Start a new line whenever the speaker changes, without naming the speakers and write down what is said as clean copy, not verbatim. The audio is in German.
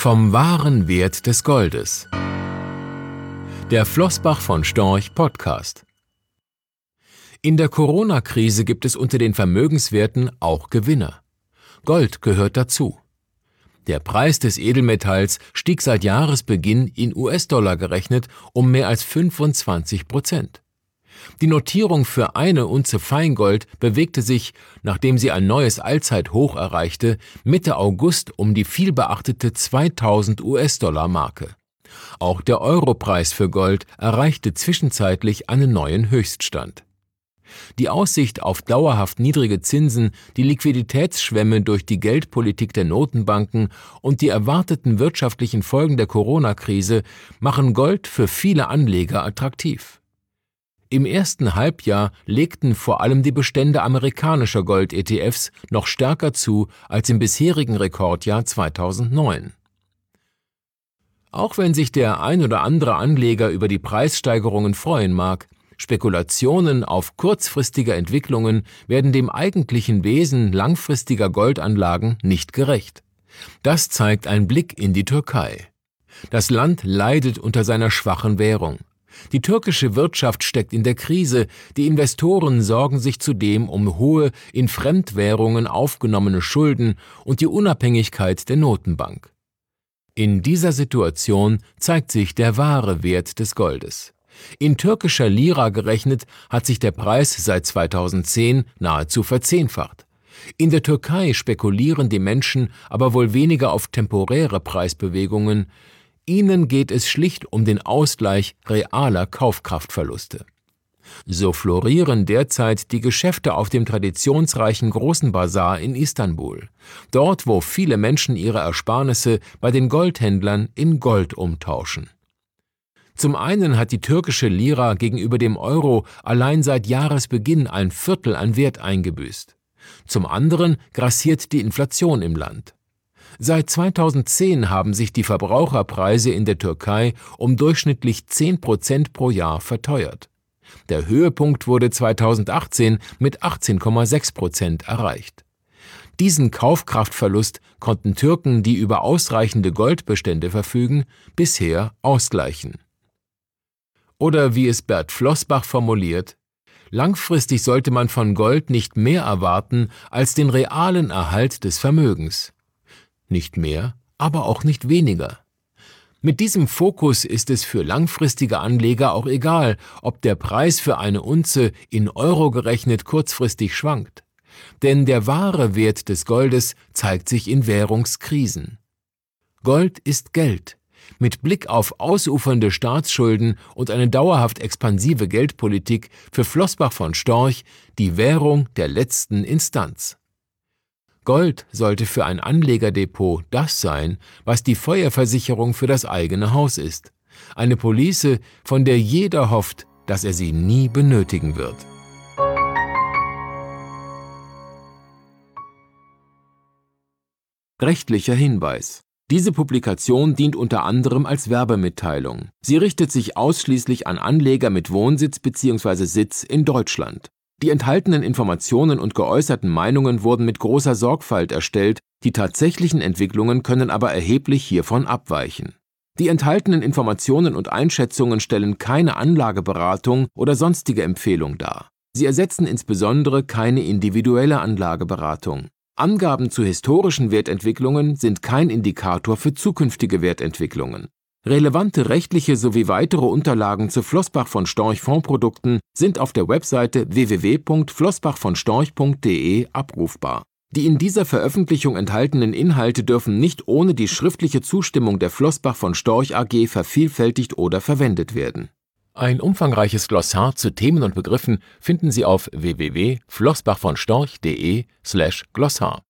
Vom wahren Wert des Goldes. Der Flossbach von Storch Podcast. In der Corona-Krise gibt es unter den Vermögenswerten auch Gewinner. Gold gehört dazu. Der Preis des Edelmetalls stieg seit Jahresbeginn in US-Dollar gerechnet um mehr als 25%. Die Notierung für eine Unze Feingold bewegte sich, nachdem sie ein neues Allzeithoch erreichte, Mitte August um die vielbeachtete 2000 US-Dollar-Marke. Auch der Europreis für Gold erreichte zwischenzeitlich einen neuen Höchststand. Die Aussicht auf dauerhaft niedrige Zinsen, die Liquiditätsschwemme durch die Geldpolitik der Notenbanken und die erwarteten wirtschaftlichen Folgen der Corona-Krise machen Gold für viele Anleger attraktiv. Im ersten Halbjahr legten vor allem die Bestände amerikanischer Gold-ETFs noch stärker zu als im bisherigen Rekordjahr 2009. Auch wenn sich der ein oder andere Anleger über die Preissteigerungen freuen mag, Spekulationen auf kurzfristige Entwicklungen werden dem eigentlichen Wesen langfristiger Goldanlagen nicht gerecht. Das zeigt ein Blick in die Türkei. Das Land leidet unter seiner schwachen Währung. Die türkische Wirtschaft steckt in der Krise, die Investoren sorgen sich zudem um hohe, in Fremdwährungen aufgenommene Schulden und die Unabhängigkeit der Notenbank. In dieser Situation zeigt sich der wahre Wert des Goldes. In türkischer Lira gerechnet hat sich der Preis seit 2010 nahezu verzehnfacht. In der Türkei spekulieren die Menschen aber wohl weniger auf temporäre Preisbewegungen. Ihnen geht es schlicht um den Ausgleich realer Kaufkraftverluste. So florieren derzeit die Geschäfte auf dem traditionsreichen Großen Basar in Istanbul, dort wo viele Menschen ihre Ersparnisse bei den Goldhändlern in Gold umtauschen. Zum einen hat die türkische Lira gegenüber dem Euro allein seit Jahresbeginn ein Viertel an Wert eingebüßt. Zum anderen grassiert die Inflation im Land. Seit 2010 haben sich die Verbraucherpreise in der Türkei um durchschnittlich 10% pro Jahr verteuert. Der Höhepunkt wurde 2018 mit 18,6% erreicht. Diesen Kaufkraftverlust konnten Türken, die über ausreichende Goldbestände verfügen, bisher ausgleichen. Oder wie es Bert Flossbach formuliert: Langfristig sollte man von Gold nicht mehr erwarten als den realen Erhalt des Vermögens. Nicht mehr, aber auch nicht weniger. Mit diesem Fokus ist es für langfristige Anleger auch egal, ob der Preis für eine Unze in Euro gerechnet kurzfristig schwankt. Denn der wahre Wert des Goldes zeigt sich in Währungskrisen. Gold ist Geld. Mit Blick auf ausufernde Staatsschulden und eine dauerhaft expansive Geldpolitik für Flossbach von Storch die Währung der letzten Instanz. Gold sollte für ein Anlegerdepot das sein, was die Feuerversicherung für das eigene Haus ist. Eine Police, von der jeder hofft, dass er sie nie benötigen wird. Rechtlicher Hinweis: Diese Publikation dient unter anderem als Werbemitteilung. Sie richtet sich ausschließlich an Anleger mit Wohnsitz bzw. Sitz in Deutschland. Die enthaltenen Informationen und geäußerten Meinungen wurden mit großer Sorgfalt erstellt, die tatsächlichen Entwicklungen können aber erheblich hiervon abweichen. Die enthaltenen Informationen und Einschätzungen stellen keine Anlageberatung oder sonstige Empfehlung dar. Sie ersetzen insbesondere keine individuelle Anlageberatung. Angaben zu historischen Wertentwicklungen sind kein Indikator für zukünftige Wertentwicklungen. Relevante rechtliche sowie weitere Unterlagen zu Flossbach von Storch Fondsprodukten sind auf der Webseite www.flossbachvonstorch.de abrufbar. Die in dieser Veröffentlichung enthaltenen Inhalte dürfen nicht ohne die schriftliche Zustimmung der Flossbach von Storch AG vervielfältigt oder verwendet werden. Ein umfangreiches Glossar zu Themen und Begriffen finden Sie auf www.flossbachvonstorch.de/Glossar.